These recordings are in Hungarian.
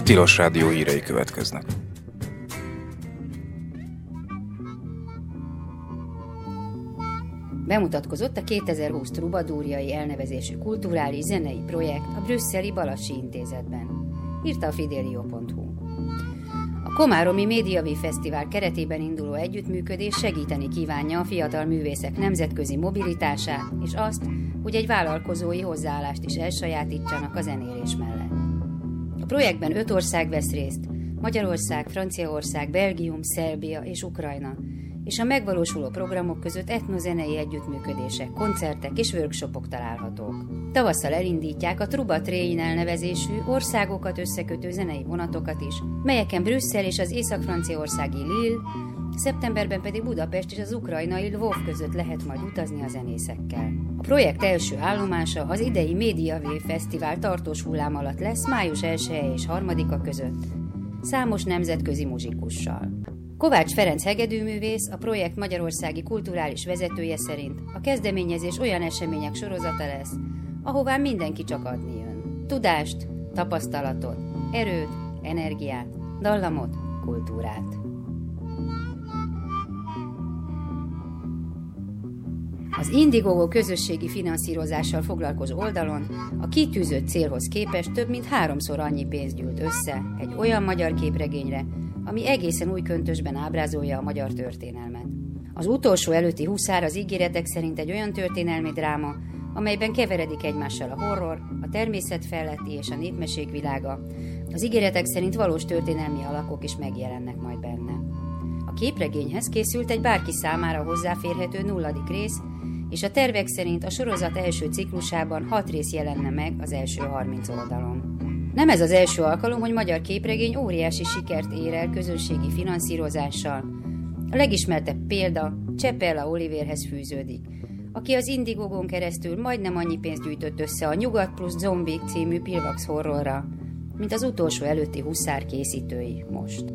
Tilos Rádió hírei következnek. Bemutatkozott a 2020 Trubadúrjai elnevezésű kulturális zenei projekt a brüsszeli Balassi Intézetben, írta a fidelio.hu. A Komáromi Médiavív Fesztivál keretében induló együttműködés segíteni kívánja a fiatal művészek nemzetközi mobilitását, és azt, hogy egy vállalkozói hozzáállást is elsajátítsanak a zenélés mellett. A projektben 5 ország vesz részt: Magyarország, Franciaország, Belgium, Szerbia és Ukrajna, és a megvalósuló programok között etnozenei együttműködések, koncertek és workshopok találhatók. Tavasszal elindítják a Truba Train elnevezésű országokat összekötő zenei vonatokat is, melyeken Brüsszel és az észak-franciaországi Lille, szeptemberben pedig Budapest és az ukrajnai Lvov között lehet majd utazni a zenészekkel. A projekt első állomása az idei Médiavív Fesztivál tartós hullám alatt lesz május 1-e és 3-a között, számos nemzetközi muzsikussal. Kovács Ferenc hegedűművész, a projekt magyarországi kulturális vezetője szerint a kezdeményezés olyan események sorozata lesz, ahová mindenki csak adni jön. Tudást, tapasztalatot, erőt, energiát, dallamot, kultúrát. Az Indiegogo közösségi finanszírozással foglalkozó oldalon a kitűzött célhoz képest több mint 3-szor annyi pénzt gyűlt össze egy olyan magyar képregényre, ami egészen új köntösben ábrázolja a magyar történelmet. Az utolsó előtti huszár az ígéretek szerint egy olyan történelmi dráma, amelyben keveredik egymással a horror, a természet feletti és a népmesék világa. Az ígéretek szerint valós történelmi alakok is megjelennek majd benne. A képregényhez készült egy bárki számára hozzáférhető 0. rész, és a tervek szerint a sorozat első ciklusában 6 rész jelenne meg az első 30 oldalon. Nem ez az első alkalom, hogy magyar képregény óriási sikert ér el közönségi finanszírozással. A legismertebb példa Csepella Oliverhez fűződik, aki az Indiegogon keresztül majdnem annyi pénzt gyűjtött össze a Nyugat plusz Zombik című Pilvax horrorra, mint az utolsó előtti huszár készítői most.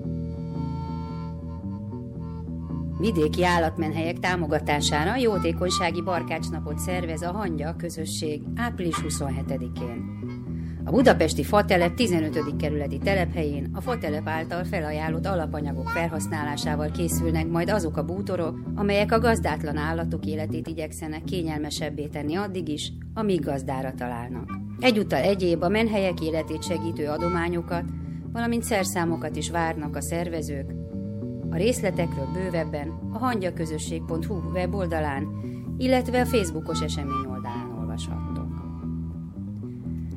Vidéki állatmenhelyek támogatására jótékonysági barkácsnapot szervez a Hangya közösség április 27-én. A budapesti Fatelep 15. kerületi telephelyén a Fatelep által felajánlott alapanyagok felhasználásával készülnek majd azok a bútorok, amelyek a gazdátlan állatok életét igyekszenek kényelmesebbé tenni addig is, amíg gazdára találnak. Egyúttal egyéb a menhelyek életét segítő adományokat, valamint szerszámokat is várnak a szervezők. A részletekről bővebben a hangyaközösség.hu weboldalán, illetve a Facebookos esemény oldalán olvashattok.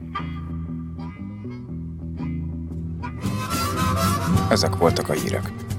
Ezek voltak a hírek.